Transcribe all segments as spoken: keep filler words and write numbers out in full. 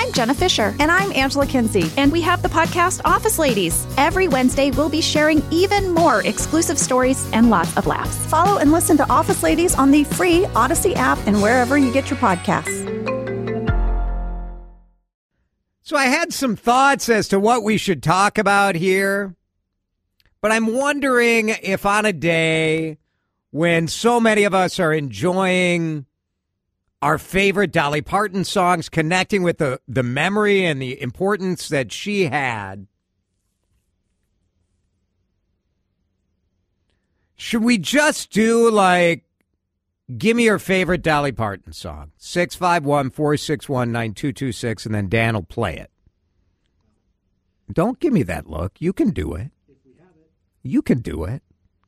I'm Jenna Fisher. And I'm Angela Kinsey. And we have the podcast Office Ladies. Every Wednesday, we'll be sharing even more exclusive stories and lots of laughs. Follow and listen to Office Ladies on the free Odyssey app and wherever you get your podcasts. So I had some thoughts as to what we should talk about here, but I'm wondering if on a day when so many of us are enjoying our favorite Dolly Parton songs, connecting with the, the memory and the importance that she had, should we just do like, give me your favorite Dolly Parton song, six five one, four six one, nine two two six, and then Dan will play it. Don't give me that look. You can do it. You can do it.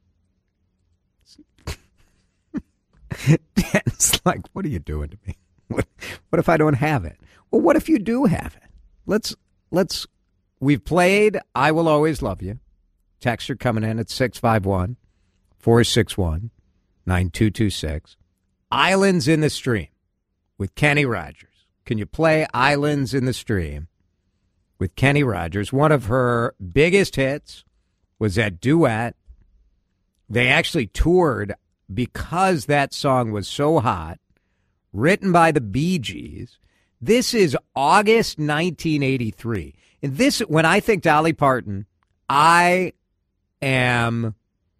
Dan's like, what are you doing to me? What, what if I don't have it? Well, what if you do have it? Let's, let's, we've played I Will Always Love You. Texts are coming in at six five one, four six one, nine two two six. Islands in the Stream with Kenny Rogers. Can you play Islands in the Stream with Kenny Rogers? One of her biggest hits was that duet. They actually toured because that song was so hot, written by the Bee Gees. This is August nineteen eighty-three. And this, when I think Dolly Parton, I am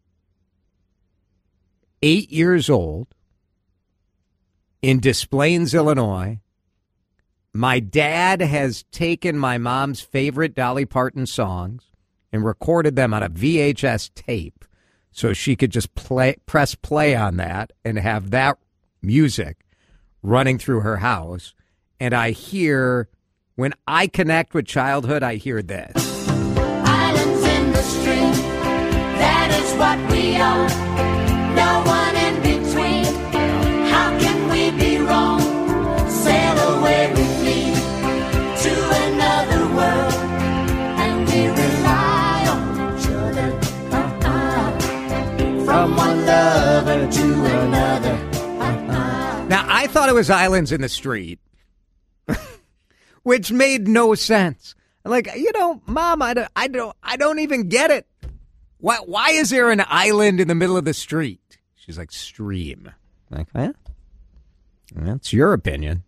eight years old in Des Plaines, Illinois. My dad has taken my mom's favorite Dolly Parton songs and recorded them on a V H S tape so she could just play, press play on that and have that music running through her house. And I hear, when I connect with childhood, I hear this. Islands in the stream, that is what we are. No one in between. How can we be wrong? Sail away with me to another world, and we rely on each other. Uh-uh. From one lover to another. Uh-uh. Now, I thought it was Islands in the Street, which made no sense. Like, you know, Mom, I don't, I don't, I don't even get it. Why, why is there an island in the middle of the street? She's like, stream. I'm like, eh? That's your opinion.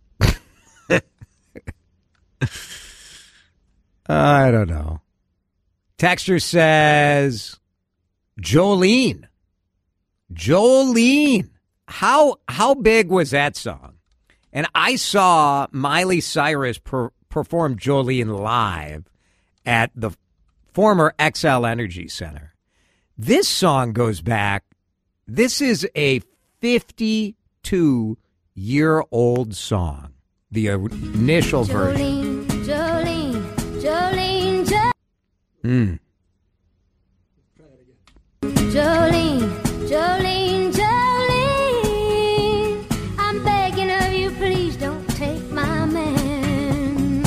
I don't know. Texter says, Jolene. Jolene. How, how big was that song? And I saw Miley Cyrus per, perform Jolene live at the former X L Energy Center. This song goes back. This is a fifty-two-year-old song. The initial version. Jolene, Jolene, Jolene, Hmm. Jolene, Jolene, Jolene. I'm begging of you, please don't take my man.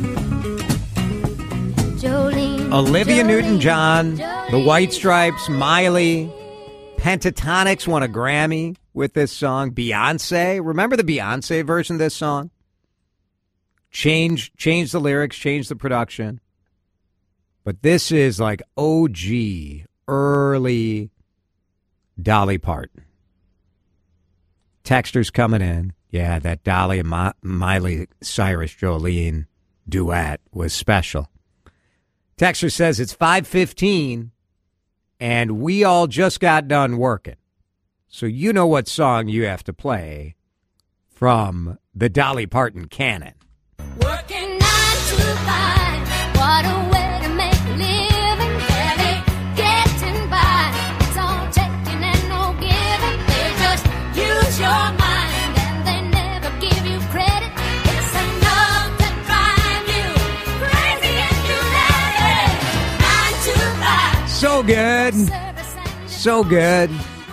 Jolene. Olivia Jolene, Newton-John, Jolene, the White Stripes, Miley, Pentatonix won a Grammy with this song. Beyonce, remember the Beyonce version of this song? Change, change the lyrics, change the production. But this is like O G, early Dolly Parton. Texters coming in. Yeah, that Dolly and Mi- Miley Cyrus Jolene duet was special. Texter says it's five fifteen and we all just got done working. So you know what song you have to play from the Dolly Parton canon. Working nine to five. What a way to make a living. Barely getting by. It's all taking and no giving. They just use your mind and they never give you credit. It's enough to drive you crazy and you let it. Nine to five. So good. So good.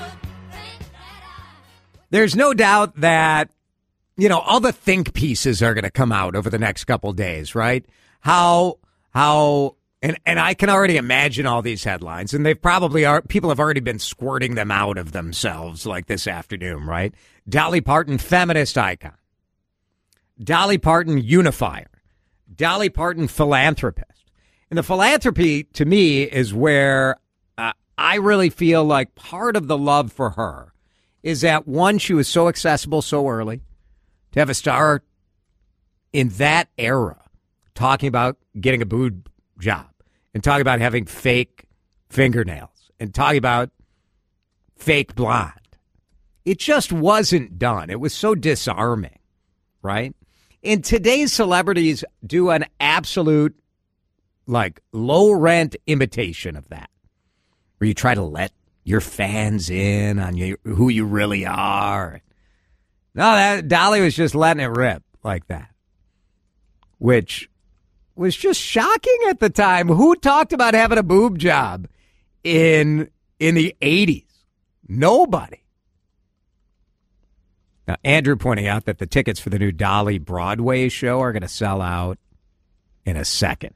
There's no doubt that, you know, all the think pieces are going to come out over the next couple days, right? How, how, and, and I can already imagine all these headlines, and they've probably are, people have already been squirting them out of themselves like this afternoon, right? Dolly Parton, feminist icon. Dolly Parton unifier, Dolly Parton philanthropist. And the philanthropy, to me, is where uh, I really feel like part of the love for her is that, one, she was so accessible so early. To have a star in that era talking about getting a boob job and talking about having fake fingernails and talking about fake blonde. It just wasn't done. It was so disarming, right? And today's celebrities do an absolute, like, low-rent imitation of that, where you try to let your fans in on you, who you really are. No, that Dolly was just letting it rip like that, which was just shocking at the time. Who talked about having a boob job in in the eighties? Nobody. Now, Andrew pointing out that the tickets for the new Dolly Broadway show are going to sell out in a second.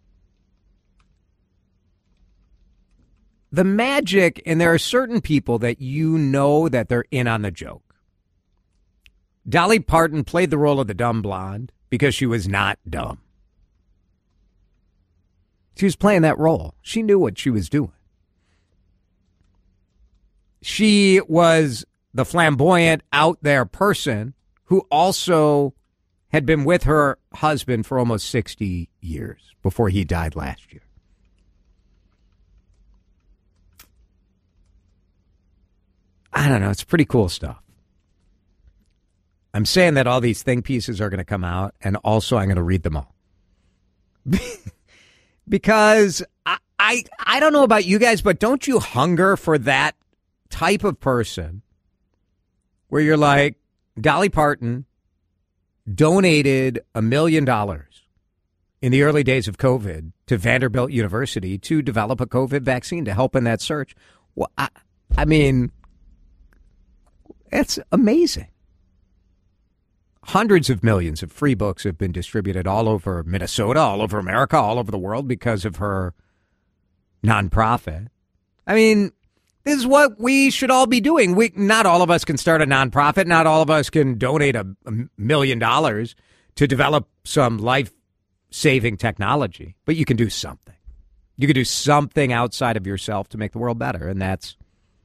The magic, and there are certain people that you know that they're in on the joke. Dolly Parton played the role of the dumb blonde because she was not dumb. She was playing that role. She knew what she was doing. She was the flamboyant, out there person who also had been with her husband for almost sixty years before he died last year. I don't know. It's pretty cool stuff. I'm saying that all these think pieces are going to come out, and also I'm going to read them all. Because I, I I don't know about you guys, but don't you hunger for that type of person where you're like, Dolly Parton donated a million dollars in the early days of COVID to Vanderbilt University to develop a COVID vaccine to help in that search. Well, I, I mean, it's amazing. Hundreds of millions of free books have been distributed all over Minnesota, all over America, all over the world because of her nonprofit. I mean, this is what we should all be doing. We, not all of us can start a nonprofit. Not all of us can donate a, a million dollars to develop some life-saving technology. But you can do something. You can do something outside of yourself to make the world better. And that's,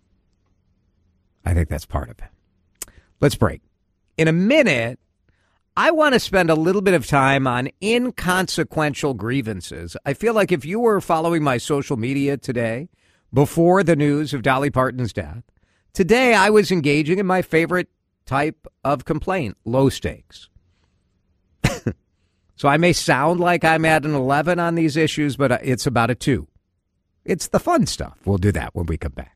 I think that's part of it. Let's break. In a minute, I want to spend a little bit of time on inconsequential grievances. I feel like if you were following my social media today, before the news of Dolly Parton's death, today I was engaging in my favorite type of complaint, low stakes. So I may sound like I'm at an eleven on these issues, but it's about a two. It's the fun stuff. We'll do that when we come back.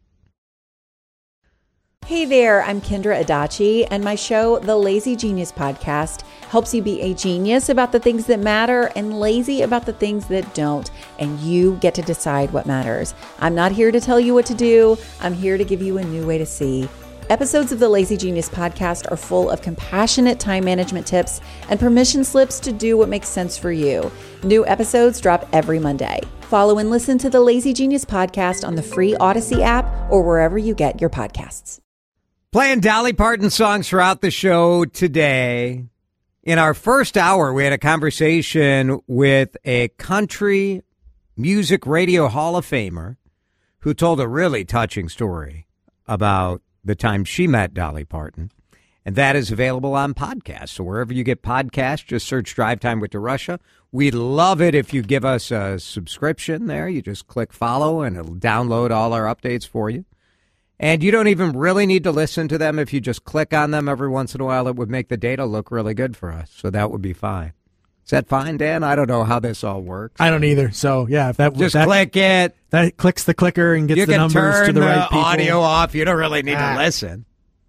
Hey there, I'm Kendra Adachi, and my show, The Lazy Genius Podcast, helps you be a genius about the things that matter and lazy about the things that don't, and you get to decide what matters. I'm not here to tell you what to do. I'm here to give you a new way to see. Episodes of the Lazy Genius Podcast are full of compassionate time management tips and permission slips to do what makes sense for you. New episodes drop every Monday. Follow and listen to the Lazy Genius Podcast on the free Odyssey app or wherever you get your podcasts. Playing Dolly Parton songs throughout the show today. In our first hour, we had a conversation with a country music radio Hall of Famer who told a really touching story about the time she met Dolly Parton. And that is available on podcasts. So wherever you get podcasts, just search Drive Time with DeRusha. We'd love it if you give us a subscription there. You just click follow and it'll download all our updates for you. And you don't even really need to listen to them. If you just click on them every once in a while, it would make the data look really good for us. So that would be fine. Is that fine, Dan? I don't know how this all works. I don't either. So, yeah, if that just that, click it. That clicks the clicker and gets you the numbers to the, the right people. audio off. You don't really need ah. to listen.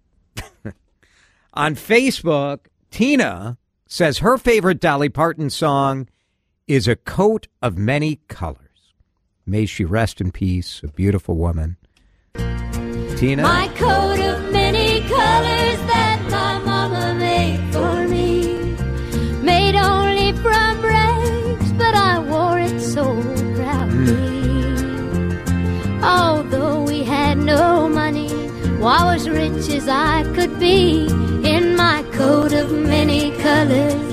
On Facebook, Tina says her favorite Dolly Parton song is A Coat of Many Colors. May she rest in peace, a beautiful woman. Tina? My coat of many colors that my mama made for me, made only from rags, but I wore it so proudly. Mm. Although we had no money, well, I was rich as I could be, in my coat of many colors.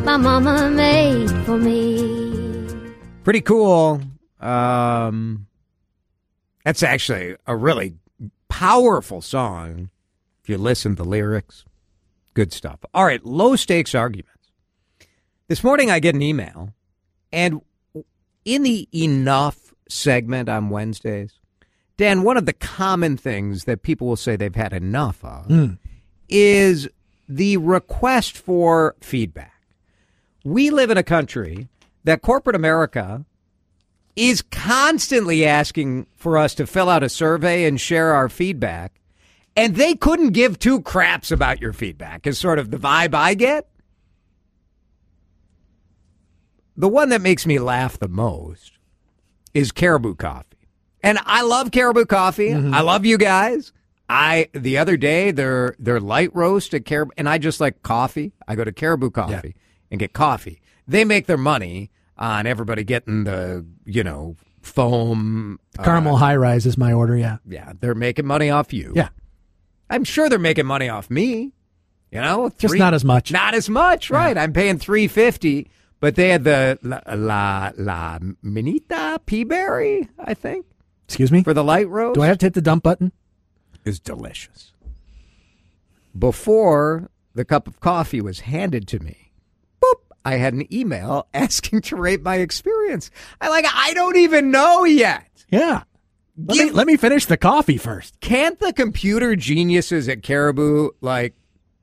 my mama made for me. Pretty cool. Um, that's actually a really powerful song if you listen to the lyrics. Good stuff. All right, low-stakes arguments. This morning I get an email, and in the Enough segment on Wednesdays, Dan, one of the common things that people will say they've had enough of mm. is the request for feedback. We live in a country that corporate America is constantly asking for us to fill out a survey and share our feedback, and they couldn't give two craps about your feedback, is sort of the vibe I get. The one that makes me laugh the most is Caribou Coffee. And I love Caribou Coffee. Mm-hmm. I love you guys. I the other day, their their light roast at Caribou, and I just like coffee. I go to Caribou Coffee yeah. and get coffee. They make their money on everybody getting the, you know, foam. Caramel uh, high rise is my order, yeah. Yeah, they're making money off you. Yeah. I'm sure they're making money off me. You know? Just three, not as much. Not as much, right. Yeah. I'm paying three fifty, but they had the La, La, La Minita Peaberry, I think. Excuse me? For the light roast. Do I have to hit the dump button? It's delicious. Before the cup of coffee was handed to me, boop, I had an email asking to rate my experience. I like, I don't even know yet. Yeah. Let, Give, me, let me finish the coffee first. Can't the computer geniuses at Caribou, like,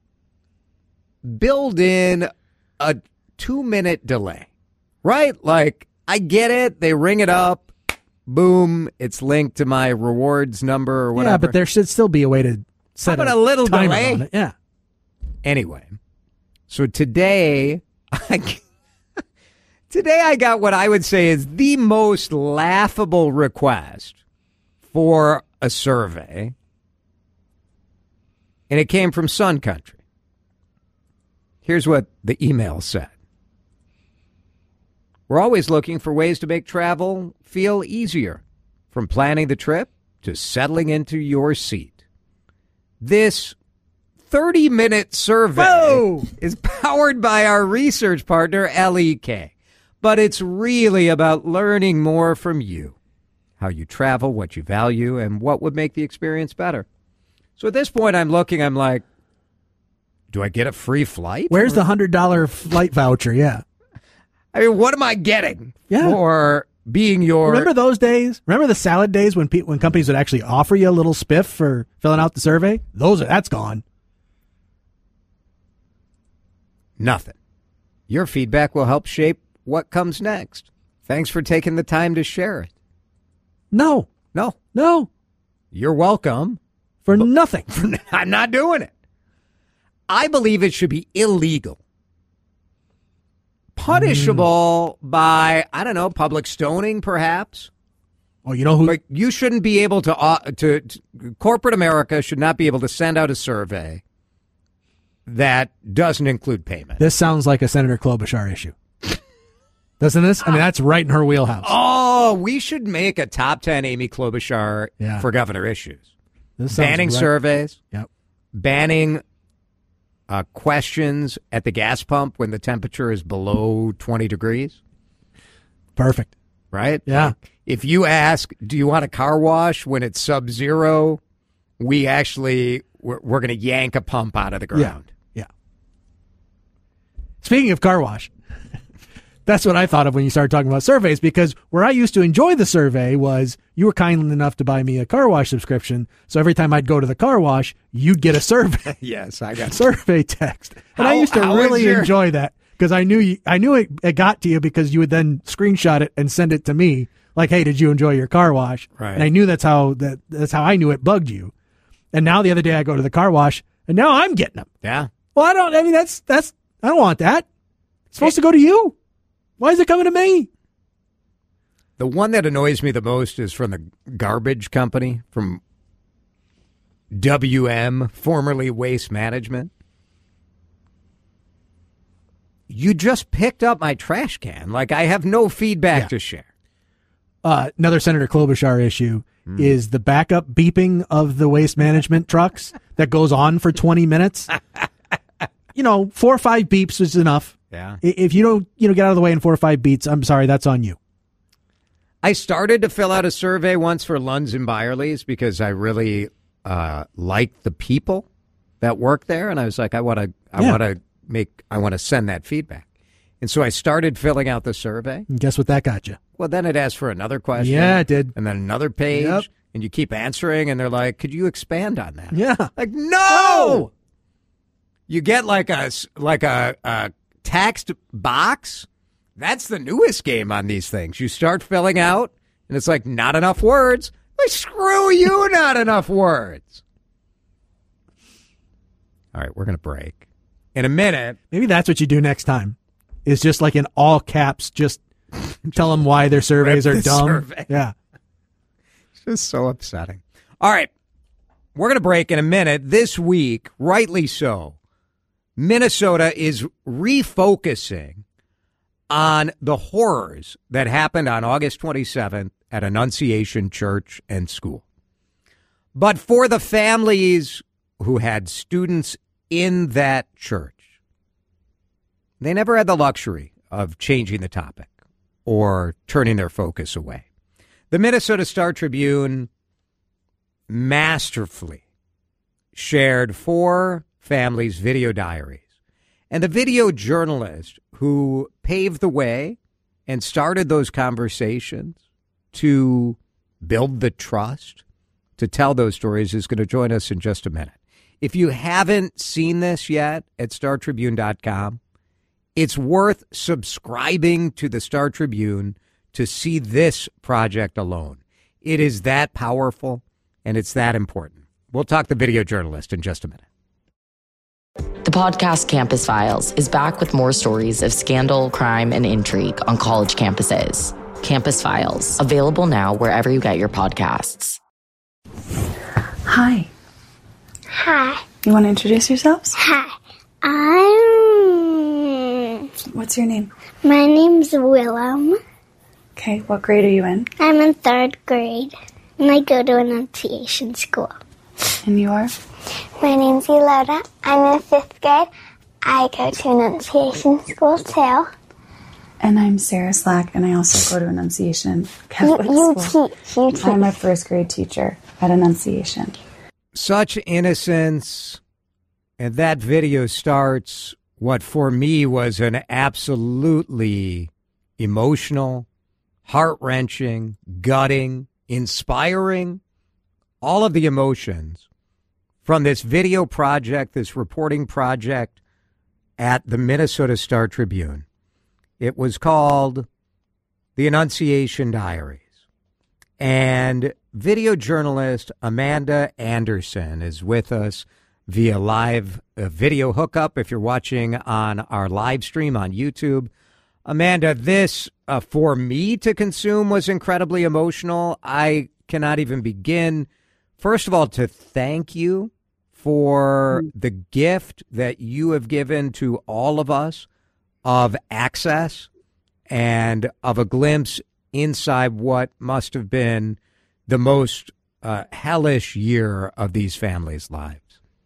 build in a two-minute delay? Right? Like, I get it. They ring it up. Boom, it's linked to my rewards number or whatever. Yeah, but there should still be a way to set How about a, a little timer delay? on it. Yeah. Anyway, so today, I, today I got what I would say is the most laughable request for a survey, and it came from Sun Country. Here's what the email said. We're always looking for ways to make travel feel easier, from planning the trip to settling into your seat. This thirty-minute survey Whoa! is powered by our research partner, L E K. But it's really about learning more from you, how you travel, what you value, and what would make the experience better. So at this point, I'm looking, I'm like, do I get a free flight? Where's or- the one hundred dollars flight voucher? Yeah. I mean, what am I getting yeah. for being your... Remember those days? Remember the salad days when pe- when companies would actually offer you a little spiff for filling out the survey? Those are, that's gone. Nothing. Your feedback will help shape what comes next. Thanks for taking the time to share it. No. No. No. You're welcome. For nothing. I'm not doing it. I believe it should be illegal. Punishable mm. by, I don't know, public stoning, perhaps. Oh, you know who? Like, you shouldn't be able to, uh, to, to, corporate America should not be able to send out a survey that doesn't include payment. This sounds like a Senator Klobuchar issue. Doesn't this? I mean, that's right in her wheelhouse. Oh, we should make a top ten Amy Klobuchar yeah. for governor issues. This banning right. surveys. Yep. Banning Uh, questions at the gas pump when the temperature is below twenty degrees. Perfect. Right? Yeah. Like, if you ask, do you want a car wash when it's sub-zero, we actually, we're, we're going to yank a pump out of the ground. Yeah. yeah. Speaking of car wash, that's what I thought of when you started talking about surveys, because where I used to enjoy the survey was you were kind enough to buy me a car wash subscription. So every time I'd go to the car wash, you'd get a survey. Yes, I got survey text. And how, I used to really your... enjoy that because I knew you, I knew it, it got to you because you would then screenshot it and send it to me like, hey, did you enjoy your car wash? Right. And I knew that's how that that's how I knew it bugged you. And now the other day I go to the car wash and now I'm getting them. Yeah. Well, I don't, I mean, that's, that's, I don't want that. It's supposed hey. to go to you. Why is it coming to me? The one that annoys me the most is from the garbage company, from W M, formerly Waste Management. You just picked up my trash can. Like, I have no feedback yeah. to share. Uh, another Senator Klobuchar issue mm. is the backup beeping of the Waste Management trucks that goes on for twenty minutes. You know, four or five beeps is enough. Yeah. I- If you don't, you know, get out of the way in four or five beats, I'm sorry, that's on you. I started to fill out a survey once for Lunds and Byerly's because I really uh, like the people that work there, and I was like, I want to, I Yeah. want to make, I want to send that feedback, and so I started filling out the survey. And guess what that got you? Well, then it asked for another question. Yeah, it did. And then another page, Yep. and you keep answering, and they're like, "Could you expand on that?" Yeah. Like, no. You get like a s- like a, a text box. That's the newest game on these things. You start filling out, and it's like, not enough words. Like, screw you, not enough words. All right, we're going to break. In a minute, Maybe that's what you do next time. Is just like in all caps, just tell them why their surveys Rip are the dumb. survey. Yeah. it's just so upsetting. All right, we're going to break in a minute. This week, rightly so, Minnesota is refocusing on the horrors that happened on August twenty-seventh at Annunciation Church and School. But for the families who had students in that church, they never had the luxury of changing the topic or turning their focus away. The Minnesota Star Tribune masterfully shared four families' video diaries. And the video journalist who paved the way and started those conversations to build the trust to tell those stories is going to join us in just a minute. If you haven't seen this yet at star tribune dot com, it's worth subscribing to the Star Tribune to see this project alone. It is that powerful and it's that important. We'll talk to the video journalist in just a minute. The podcast Campus Files is back with more stories of scandal, crime, and intrigue on college campuses. Campus Files, available now wherever you get your podcasts. Hi. Hi. You want to introduce yourselves? Hi. I'm... What's your name? My name's Willem. Okay, what grade are you in? I'm in third grade, and I go to Annunciation School. And you are? My name's Eloda. I'm in fifth grade. I go to Annunciation School, too. And I'm Sarah Slack, and I also go to Annunciation Catholic You, you School. teach. You teach. I'm a first grade teacher at Annunciation. Such innocence. And that video starts what for me was an absolutely emotional, heart-wrenching, gutting, inspiring, all of the emotions from this video project, this reporting project at the Minnesota Star Tribune. It was called The Annunciation Diaries. And video journalist Amanda Anderson is with us via live uh, video hookup if you're watching on our live stream on YouTube. Amanda, this, uh, for me to consume, was incredibly emotional. I cannot even begin, first of all, to thank you for the gift that you have given to all of us of access and of a glimpse inside what must have been the most uh, hellish year of these families' lives.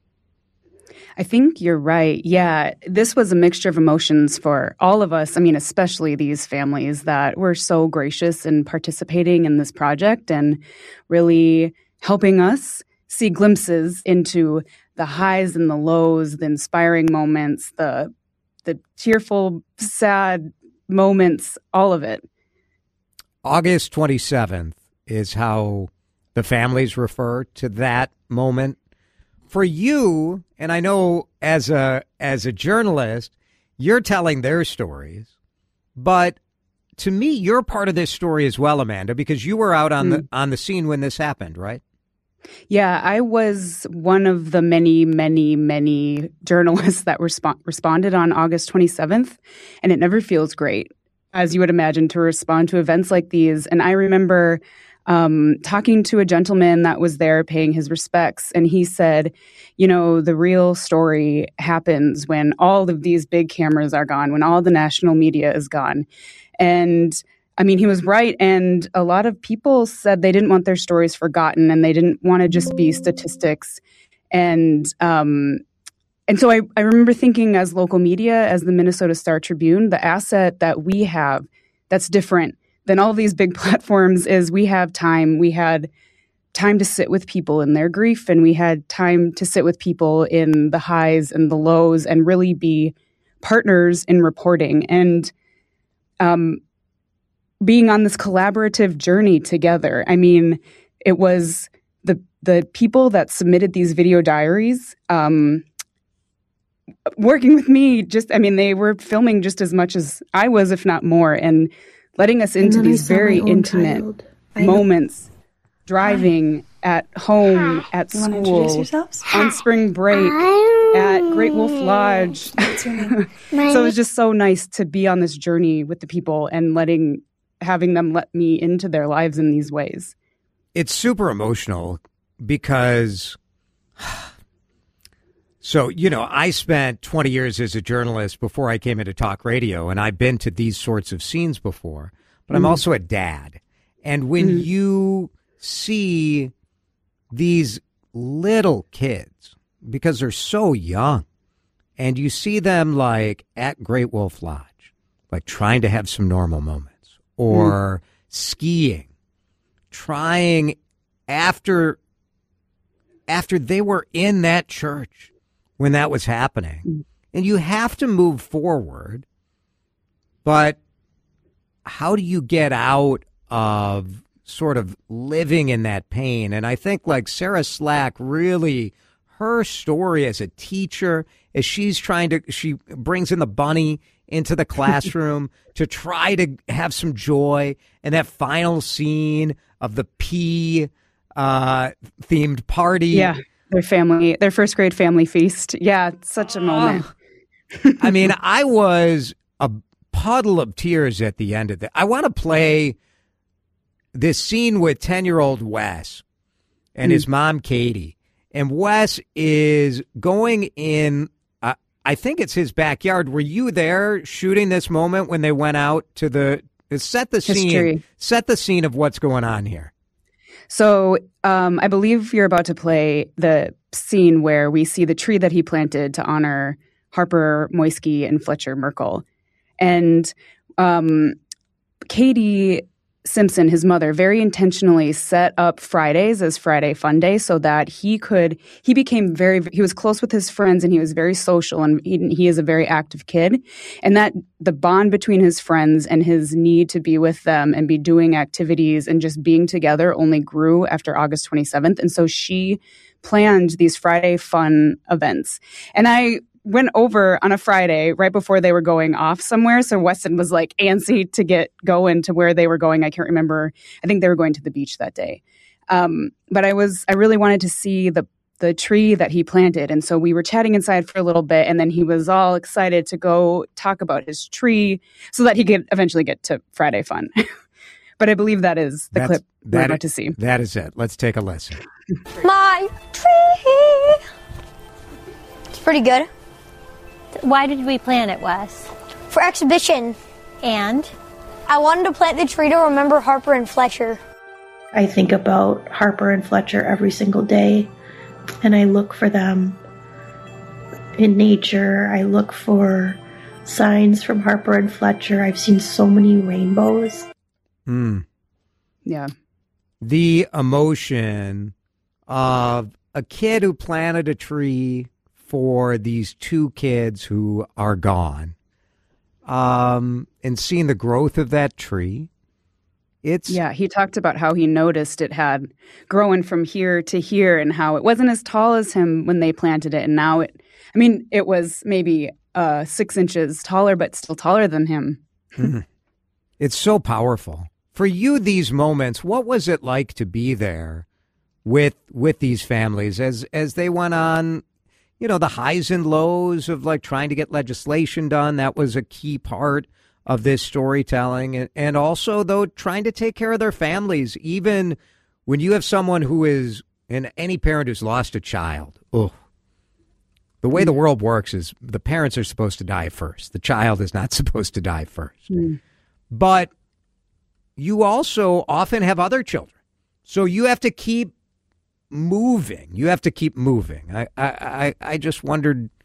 I think you're right. Yeah, this was a mixture of emotions for all of us. I mean, especially these families that were so gracious in participating in this project and really helping us see glimpses into the highs and the lows, the inspiring moments, the the tearful, sad moments, all of it. August twenty-seventh is how the families refer to that moment. For you, and I know as a as a journalist, you're telling their stories, but to me, you're part of this story as well, Amanda, because you were out on mm. the on the scene when this happened, right? Yeah, I was one of the many, many, many journalists that resp- responded on August twenty-seventh, and it never feels great, as you would imagine, to respond to events like these. And I remember um, talking to a gentleman that was there paying his respects, and he said, you know, the real story happens when all of these big cameras are gone, when all the national media is gone. And I mean, he was right. And a lot of people said they didn't want their stories forgotten and they didn't want to just be statistics. And um, and so I, I remember thinking as local media, as the Minnesota Star Tribune, the asset that we have that's different than all these big platforms is we have time. We had time to sit with people in their grief, and we had time to sit with people in the highs and the lows and really be partners in reporting and um, being on this collaborative journey together. I mean, it was the the people that submitted these video diaries um, working with me. Just, I mean, they were filming just as much as I was, if not more, and letting us into these very intimate moments. Driving at home, at You wanna school, introduce yourselves? on spring break, at Great Wolf Lodge. So it was just so nice to be on this journey with the people and letting, having them let me into their lives in these ways. It's super emotional because, so, you know, I spent twenty years as a journalist before I came into talk radio, and I've been to these sorts of scenes before, but I'm Mm. also a dad. And when Mm. you see these little kids, because they're so young, and you see them like at Great Wolf Lodge, like trying to have some normal moments, or mm. skiing, trying after after they were in that church when that was happening. Mm. And you have to move forward, but how do you get out of sort of living in that pain? And I think like Sarah Slack, really her story as a teacher, as she's trying to, she brings in the bunny into the classroom to try to have some joy. And that final scene of the pea uh, themed party. Yeah. Their family, their first grade family feast. Yeah. It's such a moment. Oh. I mean, I was a puddle of tears at the end of it. I want to play this scene with ten-year-old Wes and mm. his mom, Katie. And Wes is going in, uh, I think it's his backyard. Were you there shooting this moment when they went out to the, set the scene, History. set the scene of what's going on here. So um, I believe you're about to play the scene where we see the tree that he planted to honor Harper Moisky and Fletcher Merkel. And um, Katie Simpson, his mother, very intentionally set up Fridays as Friday Fun Day so that he could, he became very, he was close with his friends and he was very social, and he, he is a very active kid. And that the bond between his friends and his need to be with them and be doing activities and just being together only grew after August twenty-seventh. And so she planned these Friday fun events. And I went over on a Friday right before they were going off somewhere. So Weston was like antsy to get going to where they were going. I can't remember. I think they were going to the beach that day. Um, but I was, I really wanted to see the, the tree that he planted. And so we were chatting inside for a little bit, and then he was all excited to go talk about his tree so that he could eventually get to Friday Fun. But I believe that is the That's, clip we're that about is, to see. That is it. Let's take a listen. My tree. It's pretty good. Why did we plant it, Wes? For exhibition. And? I wanted to plant the tree to remember Harper and Fletcher. I think about Harper and Fletcher every single day, and I look for them in nature. I look for signs from Harper and Fletcher. I've seen so many rainbows. Mm. Yeah. The emotion of a kid who planted a tree for these two kids who are gone, um, and seeing the growth of that tree. It's yeah, he talked about how he noticed it had grown from here to here and how it wasn't as tall as him when they planted it. And now it, I mean, it was maybe uh, six inches taller, but still taller than him. Mm-hmm. It's so powerful. For you, these moments, what was it like to be there with with these families as as they went on? You know, the highs and lows of like trying to get legislation done. That was a key part of this storytelling. And, and also, though, trying to take care of their families, even when you have someone who is, and any parent who's lost a child. Oh, the way the world works is the parents are supposed to die first. The child is not supposed to die first. Mm. But you also often have other children. So you have to keep moving. You have to keep moving. I, I, I just wondered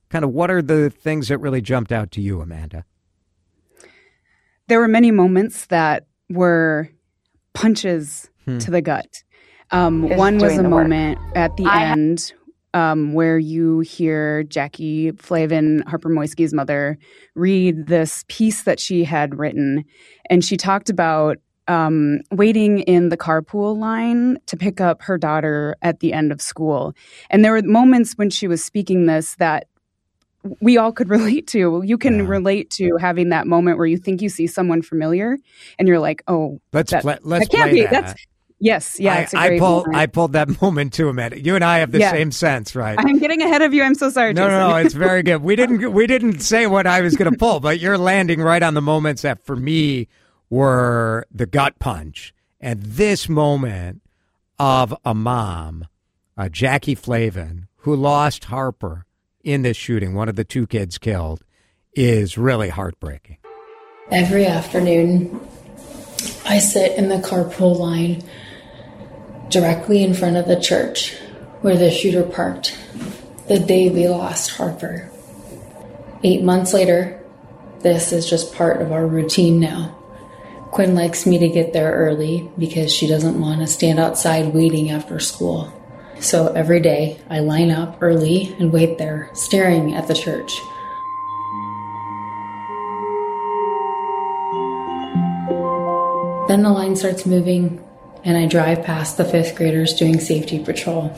kind of what are the things that really jumped out to you, Amanda? There were many moments that were punches Hmm. to the gut. Um, Is one was doing a the work. moment at the I ha- end um, where you hear Jackie Flavin, Harper Moisky's mother, read this piece that she had written. And she talked about um, waiting in the carpool line to pick up her daughter at the end of school. And there were moments when she was speaking this that we all could relate to. You can Yeah. relate to having that moment where you think you see someone familiar and you're like, oh, Let's that, play. Let's that can't play be. that. That's yes, yeah. I, It's a I great pulled. moment. I pulled that moment too, Amanda. You and I have the Yeah. same sense, right? I'm getting ahead of you. I'm so sorry. No, Jason. no, no. It's very good. We didn't. We didn't say what I was going to pull, but you're landing right on the moments that for me were the gut punch. And this moment of a mom, uh, Jackie Flavin, who lost Harper in this shooting, one of the two kids killed, is really heartbreaking. Every afternoon, I sit in the carpool line directly in front of the church where the shooter parked the day we lost Harper. Eight months later, this is just part of our routine now. Quinn likes me to get there early because she doesn't want to stand outside waiting after school. So every day, I line up early and wait there, staring at the church. Then the line starts moving, and I drive past the fifth graders doing safety patrol.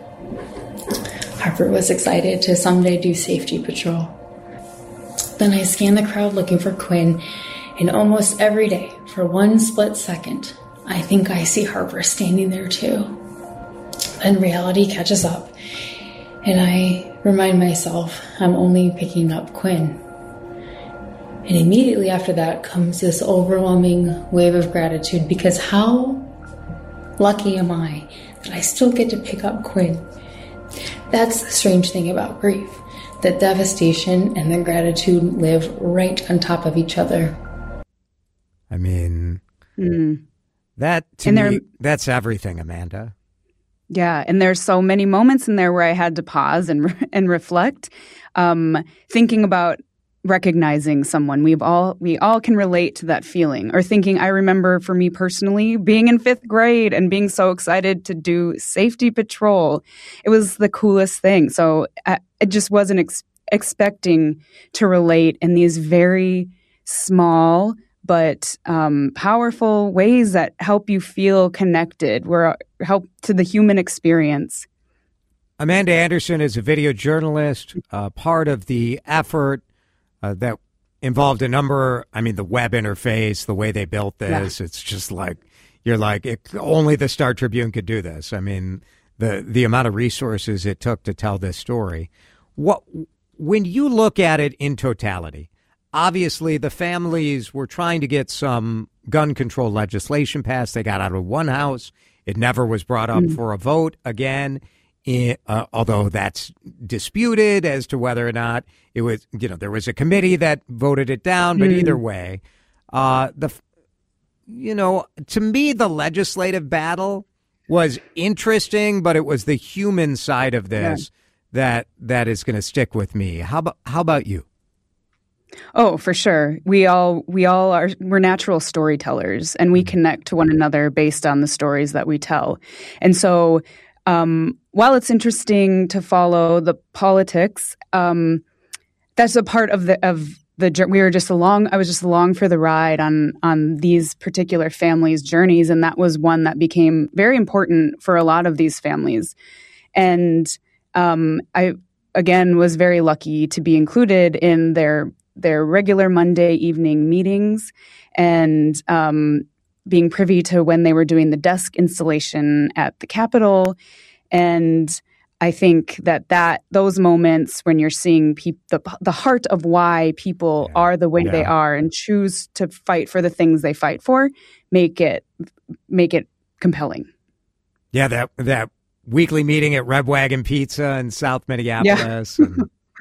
Harper was excited to someday do safety patrol. Then I scan the crowd looking for Quinn, and almost every day, for one split second, I think I see Harper standing there too. Then reality catches up, and I remind myself I'm only picking up Quinn. And immediately after that comes this overwhelming wave of gratitude, because how lucky am I that I still get to pick up Quinn? That's the strange thing about grief, that devastation and the gratitude live right on top of each other. I mean, Mm. that to And me, there- that's everything, Amanda. Yeah, and there's so many moments in there where I had to pause and re- and reflect, um, thinking about recognizing someone. We've all we all can relate to that feeling, or thinking. I remember for me personally being in fifth grade and being so excited to do safety patrol. It was the coolest thing. So I, I just wasn't ex- expecting to relate in these very small but um, powerful ways that help you feel connected, where help to the human experience. Amanda Anderson is a video journalist, uh, part of the effort uh, that involved a number. I mean, the web interface, the way they built this, yeah. It's just like, you're like, it, only the Star Tribune could do this. I mean, the, the amount of resources it took to tell this story. What, when you look at it in totality, obviously, the families were trying to get some gun control legislation passed. They got out of one house. It never was brought up mm. for a vote again, in, uh, although that's disputed as to whether or not it was, you know, there was a committee that voted it down. But mm. either way, uh, the, you know, to me, the legislative battle was interesting, but it was the human side of this yeah. that that is going to stick with me. How about how about you? Oh, for sure. We all we all are we're natural storytellers, and we connect to one another based on the stories that we tell. And so um, while it's interesting to follow the politics, um, that's a part of the of the we were just along I was just along for the ride on on these particular families' journeys, and that was one that became very important for a lot of these families. And um, I again was very lucky to be included in their their regular Monday evening meetings, and um, being privy to when they were doing the desk installation at the Capitol. And I think that, that those moments when you're seeing peop- the, the heart of why people yeah. are the way yeah. they are and choose to fight for the things they fight for, make it make it compelling. Yeah, that that weekly meeting at Red Wagon Pizza in South Minneapolis. Yeah. and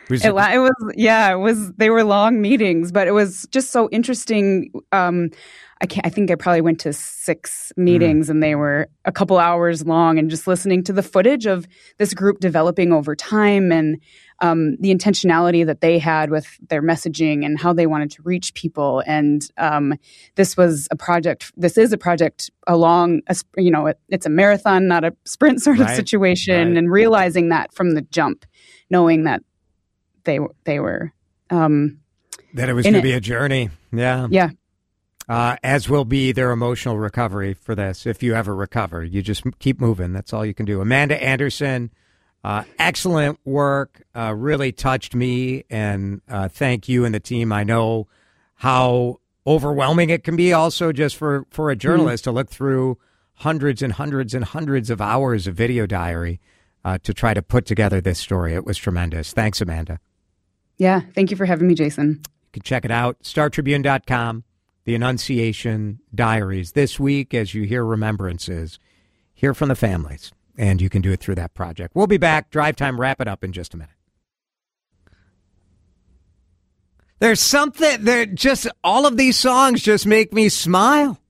It, it was, yeah, it was, they were long meetings, but it was just so interesting. Um, I can't, I think I probably went to six meetings mm. and they were a couple hours long, and just listening to the footage of this group developing over time and um, the intentionality that they had with their messaging and how they wanted to reach people. And um, this was a project, this is a project along, a, you know, it, it's a marathon, not a sprint sort of right. situation. Right. And realizing that from the jump, knowing that they, they were... Um, that it was going to be a journey. Yeah. Yeah. Uh, as will be their emotional recovery for this. If you ever recover, you just keep moving. That's all you can do. Amanda Anderson, uh, excellent work. Uh, really touched me. And uh, thank you and the team. I know how overwhelming it can be also just for, for a journalist mm-hmm. to look through hundreds and hundreds and hundreds of hours of video diary uh, to try to put together this story. It was tremendous. Thanks, Amanda. Yeah. Thank you for having me, Jason. You can check it out. star tribune dot com. The Annunciation Diaries. This week, as you hear remembrances, hear from the families, and you can do it through that project. We'll be back. Drive Time, wrap it up in just a minute. There's something, that just, all of these songs just make me smile.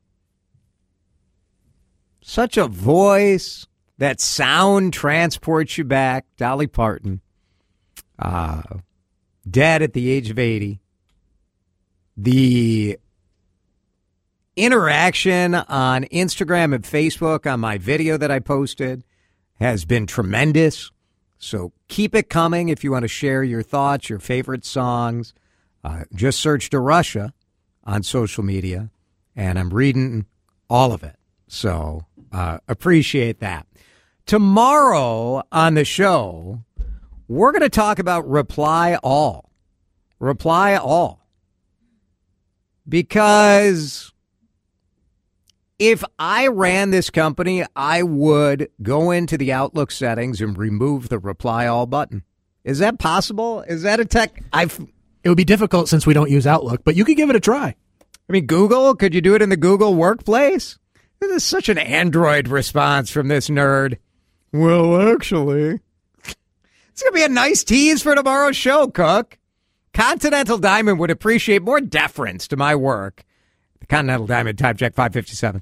Such a voice, that sound transports you back. Dolly Parton, uh, dead at the age of eighty. The interaction on Instagram and Facebook on my video that I posted has been tremendous. So keep it coming if you want to share your thoughts, your favorite songs. Uh, just search DeRusha on social media, and I'm reading all of it. So uh, appreciate that. Tomorrow on the show, we're going to talk about Reply All. Reply All. Because if I ran this company, I would go into the Outlook settings and remove the Reply All button. Is that possible? Is that a tech? I've. It would be difficult since we don't use Outlook, but you could give it a try. I mean, Google, could you do it in the Google Workplace? This is such an Android response from this nerd. Well, actually, it's going to be a nice tease for tomorrow's show, Cook. Continental Diamond would appreciate more deference to my work. The Continental Diamond, time check five fifty-seven.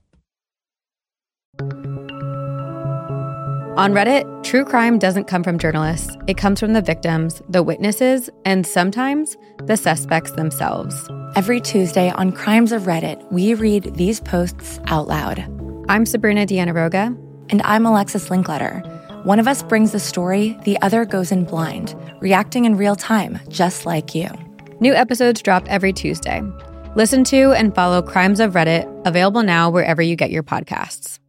On Reddit, true crime doesn't come from journalists. It comes from the victims, the witnesses, and sometimes the suspects themselves. Every Tuesday on Crimes of Reddit, we read these posts out loud. I'm Sabrina Dianaroga. And I'm Alexis Linkletter. One of us brings the story, the other goes in blind, reacting in real time, just like you. New episodes drop every Tuesday. Listen to and follow Crimes of Reddit, available now wherever you get your podcasts.